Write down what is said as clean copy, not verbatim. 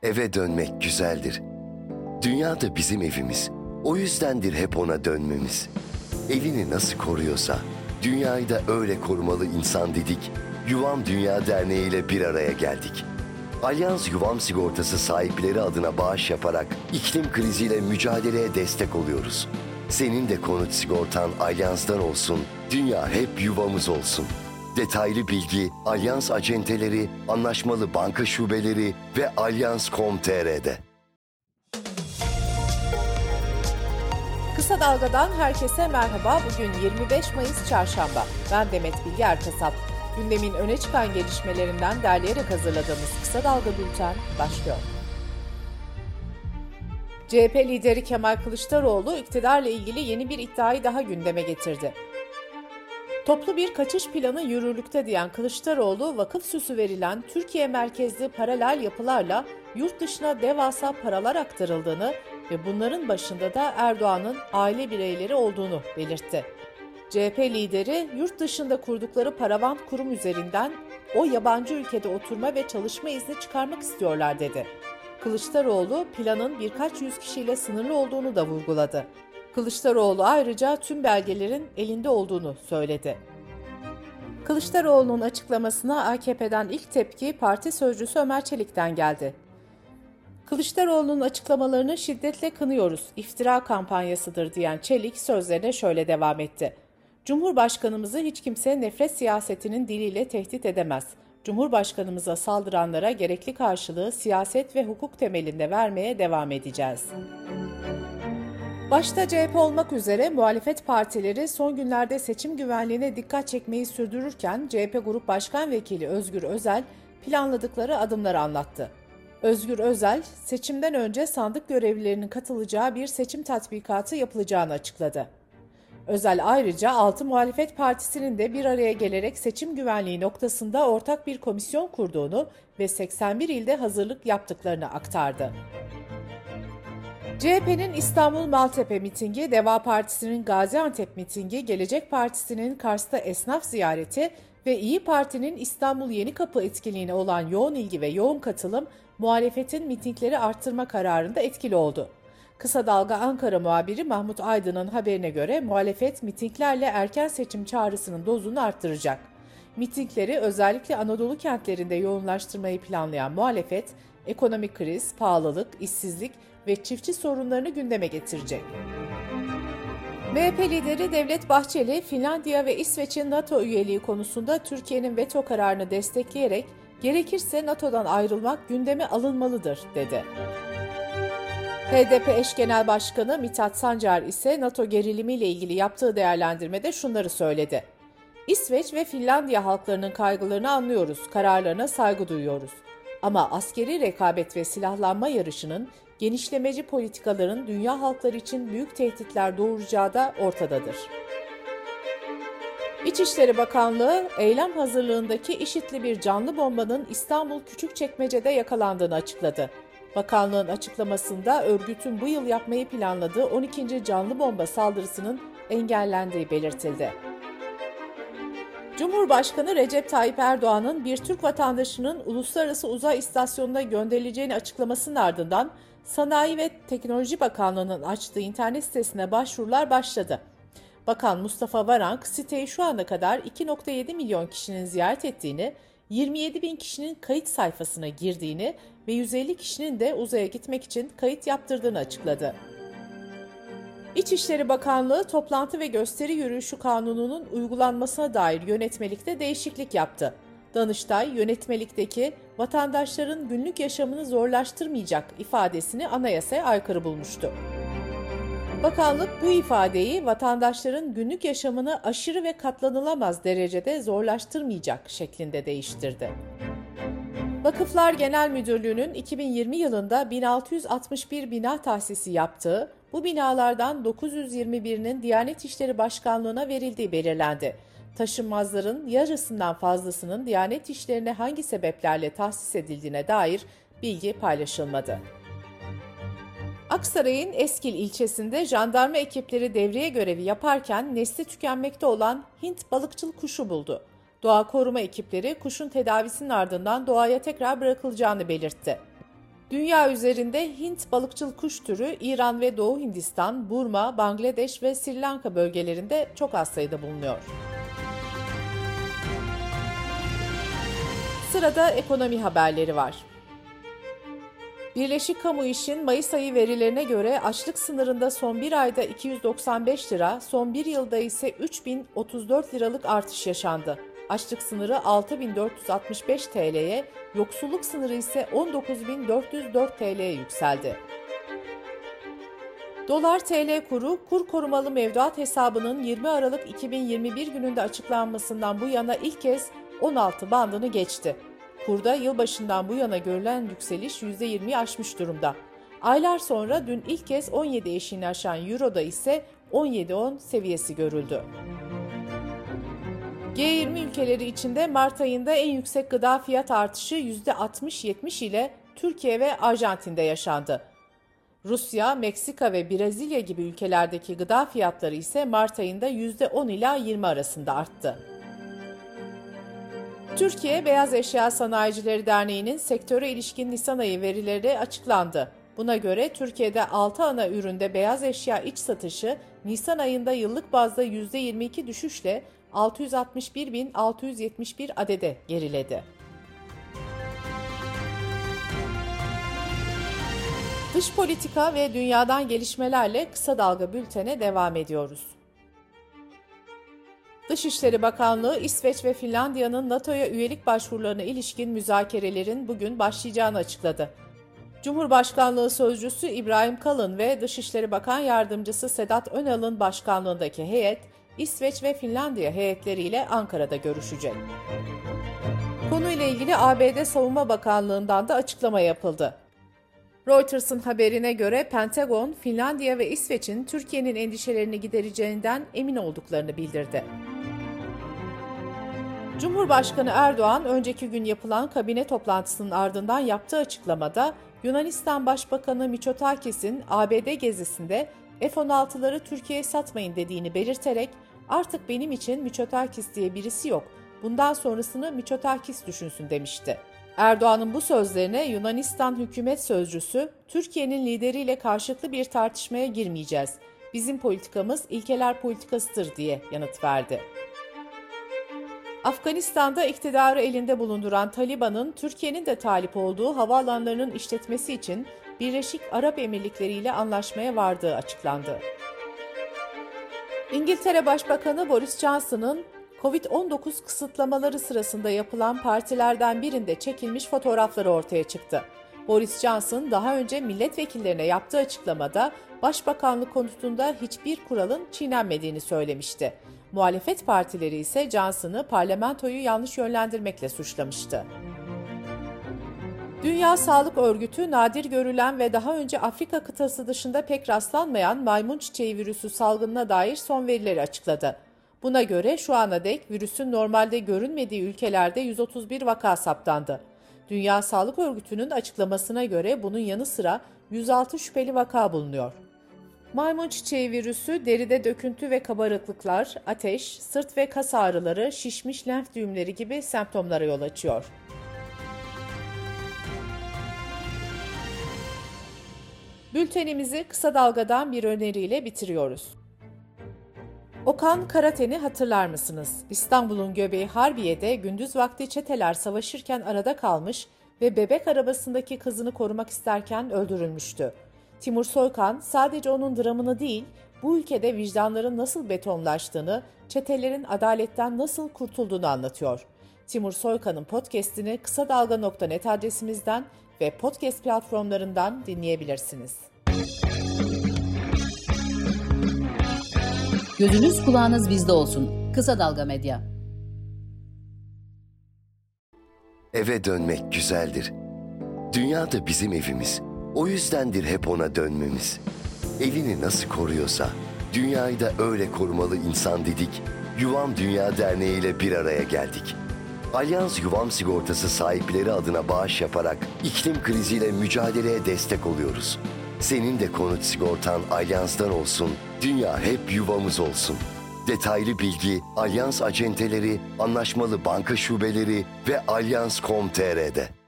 Eve dönmek güzeldir. Dünya da bizim evimiz. O yüzdendir hep ona dönmemiz. Evini nasıl koruyorsa, dünyayı da öyle korumalı insan dedik. Yuvam Dünya Derneği ile bir araya geldik. Alyans Yuvam Sigortası sahipleri adına bağış yaparak iklim kriziyle mücadeleye destek oluyoruz. Senin de konut sigortan Alyans'tan olsun, dünya hep yuvamız olsun. Detaylı bilgi Alyans acenteleri, anlaşmalı banka şubeleri ve alyans.com.tr'de. Kısa Dalga'dan herkese merhaba. Bugün 25 Mayıs Çarşamba. Ben Demet Bilge Erkasap. Gündemin öne çıkan gelişmelerinden derleyerek hazırladığımız Kısa Dalga Bülten başlıyor. CHP lideri Kemal Kılıçdaroğlu iktidarla ilgili yeni bir iddiayı daha gündeme getirdi. Toplu bir kaçış planı yürürlükte diyen Kılıçdaroğlu, vakıf süsü verilen Türkiye merkezli paralel yapılarla yurt dışına devasa paralar aktarıldığını ve bunların başında da Erdoğan'ın aile bireyleri olduğunu belirtti. CHP lideri, yurt dışında kurdukları paravant kurum üzerinden o yabancı ülkede oturma ve çalışma izni çıkarmak istiyorlar dedi. Kılıçdaroğlu, planın birkaç yüz kişiyle sınırlı olduğunu da vurguladı. Kılıçdaroğlu ayrıca tüm belgelerin elinde olduğunu söyledi. Kılıçdaroğlu'nun açıklamasına AKP'den ilk tepki parti sözcüsü Ömer Çelik'ten geldi. Kılıçdaroğlu'nun açıklamalarını şiddetle kınıyoruz, iftira kampanyasıdır diyen Çelik sözlerine şöyle devam etti. Cumhurbaşkanımızı hiç kimse nefret siyasetinin diliyle tehdit edemez. Cumhurbaşkanımıza saldıranlara gerekli karşılığı siyaset ve hukuk temelinde vermeye devam edeceğiz. Başta CHP olmak üzere muhalefet partileri son günlerde seçim güvenliğine dikkat çekmeyi sürdürürken CHP Grup Başkan Vekili Özgür Özel planladıkları adımları anlattı. Özgür Özel, seçimden önce sandık görevlilerinin katılacağı bir seçim tatbikatı yapılacağını açıkladı. Özel ayrıca 6 muhalefet partisinin de bir araya gelerek seçim güvenliği noktasında ortak bir komisyon kurduğunu ve 81 ilde hazırlık yaptıklarını aktardı. CHP'nin İstanbul Maltepe mitingi, Deva Partisi'nin Gaziantep mitingi, Gelecek Partisi'nin Kars'ta esnaf ziyareti ve İyi Parti'nin İstanbul Yenikapı etkinliğine olan yoğun ilgi ve yoğun katılım, muhalefetin mitingleri arttırma kararında etkili oldu. Kısa Dalga Ankara muhabiri Mahmut Aydın'ın haberine göre muhalefet mitinglerle erken seçim çağrısının dozunu arttıracak. Mitingleri özellikle Anadolu kentlerinde yoğunlaştırmayı planlayan muhalefet, ekonomik kriz, pahalılık, işsizlik ve çiftçi sorunlarını gündeme getirecek. MHP lideri Devlet Bahçeli, Finlandiya ve İsveç'in NATO üyeliği konusunda Türkiye'nin veto kararını destekleyerek gerekirse NATO'dan ayrılmak gündeme alınmalıdır dedi. HDP eş genel başkanı Mithat Sancar ise NATO gerilimiyle ilgili yaptığı değerlendirmede şunları söyledi. İsveç ve Finlandiya halklarının kaygılarını anlıyoruz, kararlarına saygı duyuyoruz. Ama askeri rekabet ve silahlanma yarışının, genişlemeci politikaların dünya halkları için büyük tehditler doğuracağı da ortadadır. İçişleri Bakanlığı, eylem hazırlığındaki IŞİD'li bir canlı bombanın İstanbul Küçükçekmece'de yakalandığını açıkladı. Bakanlığın açıklamasında örgütün bu yıl yapmayı planladığı 12. canlı bomba saldırısının engellendiği belirtildi. Cumhurbaşkanı Recep Tayyip Erdoğan'ın bir Türk vatandaşının Uluslararası Uzay İstasyonu'na gönderileceğini açıklamasının ardından Sanayi ve Teknoloji Bakanlığı'nın açtığı internet sitesine başvurular başladı. Bakan Mustafa Varank, siteyi şu ana kadar 2,7 milyon kişinin ziyaret ettiğini, 27 bin kişinin kayıt sayfasına girdiğini ve 150 kişinin de uzaya gitmek için kayıt yaptırdığını açıkladı. İçişleri Bakanlığı, toplantı ve gösteri yürüyüşü kanununun uygulanmasına dair yönetmelikte değişiklik yaptı. Danıştay, yönetmelikteki vatandaşların günlük yaşamını zorlaştırmayacak ifadesini anayasaya aykırı bulmuştu. Bakanlık bu ifadeyi vatandaşların günlük yaşamını aşırı ve katlanılamaz derecede zorlaştırmayacak şeklinde değiştirdi. Vakıflar Genel Müdürlüğü'nün 2020 yılında 1661 bina tahsisi yaptığı, bu binalardan 921'inin Diyanet İşleri Başkanlığı'na verildiği belirlendi. Taşınmazların yarısından fazlasının Diyanet İşleri'ne hangi sebeplerle tahsis edildiğine dair bilgi paylaşılmadı. Aksaray'ın Eskil ilçesinde jandarma ekipleri devriye görevi yaparken nesli tükenmekte olan Hint balıkçıl kuşu buldu. Doğa koruma ekipleri kuşun tedavisinin ardından doğaya tekrar bırakılacağını belirtti. Dünya üzerinde Hint balıkçıl kuş türü İran ve Doğu Hindistan, Burma, Bangladeş ve Sri Lanka bölgelerinde çok az sayıda bulunuyor. Sırada ekonomi haberleri var. Birleşik Kamu İş'in Mayıs ayı verilerine göre açlık sınırında son bir ayda 295 lira, son bir yılda ise 3034 liralık artış yaşandı. Açlık sınırı 6.465 TL'ye, yoksulluk sınırı ise 19.404 TL'ye yükseldi. Dolar-TL kuru, kur korumalı mevduat hesabının 20 Aralık 2021 gününde açıklanmasından bu yana ilk kez 16 bandını geçti. Kurda yılbaşından bu yana görülen yükseliş %20'yi aşmış durumda. Aylar sonra dün ilk kez 17 eşiğini aşan Euro'da ise 17.10 seviyesi görüldü. G20 ülkeleri içinde Mart ayında en yüksek gıda fiyat artışı %60-70 ile Türkiye ve Arjantin'de yaşandı. Rusya, Meksika ve Brezilya gibi ülkelerdeki gıda fiyatları ise Mart ayında %10 ila 20 arasında arttı. Türkiye Beyaz Eşya Sanayicileri Derneği'nin sektöre ilişkin Nisan ayı verileri açıklandı. Buna göre Türkiye'de 6 ana üründe beyaz eşya iç satışı Nisan ayında yıllık bazda %22 düşüşle 661.671 adede geriledi. Dış politika ve dünyadan gelişmelerle kısa dalga bültene devam ediyoruz. Dışişleri Bakanlığı, İsveç ve Finlandiya'nın NATO'ya üyelik başvurularına ilişkin müzakerelerin bugün başlayacağını açıkladı. Cumhurbaşkanlığı Sözcüsü İbrahim Kalın ve Dışişleri Bakan Yardımcısı Sedat Önal'ın başkanlığındaki heyet, İsveç ve Finlandiya heyetleriyle Ankara'da görüşecek. Konuyla ilgili ABD Savunma Bakanlığı'ndan da açıklama yapıldı. Reuters'ın haberine göre Pentagon, Finlandiya ve İsveç'in Türkiye'nin endişelerini gidereceğinden emin olduklarını bildirdi. Cumhurbaşkanı Erdoğan, önceki gün yapılan kabine toplantısının ardından yaptığı açıklamada, Yunanistan Başbakanı Mitsotakis'in ABD gezisinde F-16'ları Türkiye'ye satmayın dediğini belirterek, artık benim için Mitsotakis diye birisi yok, bundan sonrasını Mitsotakis düşünsün demişti. Erdoğan'ın bu sözlerine Yunanistan hükümet sözcüsü, Türkiye'nin lideriyle karşılıklı bir tartışmaya girmeyeceğiz, bizim politikamız ilkeler politikasıdır diye yanıt verdi. Afganistan'da iktidarı elinde bulunduran Taliban'ın Türkiye'nin de talip olduğu havaalanlarının işletmesi için Birleşik Arap Emirlikleri ile anlaşmaya vardığı açıklandı. İngiltere Başbakanı Boris Johnson'ın Covid-19 kısıtlamaları sırasında yapılan partilerden birinde çekilmiş fotoğrafları ortaya çıktı. Boris Johnson daha önce milletvekillerine yaptığı açıklamada Başbakanlık konusunda hiçbir kuralın çiğnenmediğini söylemişti. Muhalefet partileri ise Johnson'ı parlamentoyu yanlış yönlendirmekle suçlamıştı. Dünya Sağlık Örgütü, nadir görülen ve daha önce Afrika kıtası dışında pek rastlanmayan maymun çiçeği virüsü salgınına dair son verileri açıkladı. Buna göre şu ana dek virüsün normalde görünmediği ülkelerde 131 vaka saptandı. Dünya Sağlık Örgütü'nün açıklamasına göre bunun yanı sıra 106 şüpheli vaka bulunuyor. Maymun çiçeği virüsü deride döküntü ve kabarıklıklar, ateş, sırt ve kas ağrıları, şişmiş lenf düğümleri gibi semptomlara yol açıyor. Bültenimizi kısa dalgadan bir öneriyle bitiriyoruz. Okan Karaten'i hatırlar mısınız? İstanbul'un göbeği Harbiye'de gündüz vakti çeteler savaşırken arada kalmış ve bebek arabasındaki kızını korumak isterken öldürülmüştü. Timur Soykan sadece onun dramını değil, bu ülkede vicdanların nasıl betonlaştığını, çetelerin adaletten nasıl kurtulduğunu anlatıyor. Timur Soykan'ın podcast'ini kısadalga.net adresimizden ve podcast platformlarından dinleyebilirsiniz. Gözünüz kulağınız bizde olsun. Kısa Dalga Medya. Eve dönmek güzeldir. Dünya da bizim evimiz. O yüzdendir hep ona dönmemiz. Evini nasıl koruyorsa, dünyayı da öyle korumalı insan dedik. Yuvam Dünya Derneği ile bir araya geldik. Alyans Yuvam Sigortası sahipleri adına bağış yaparak iklim kriziyle mücadeleye destek oluyoruz. Senin de konut sigortan Alyans'tan olsun, dünya hep yuvamız olsun. Detaylı bilgi Alyans acenteleri, anlaşmalı banka şubeleri ve alyans.com.tr'de.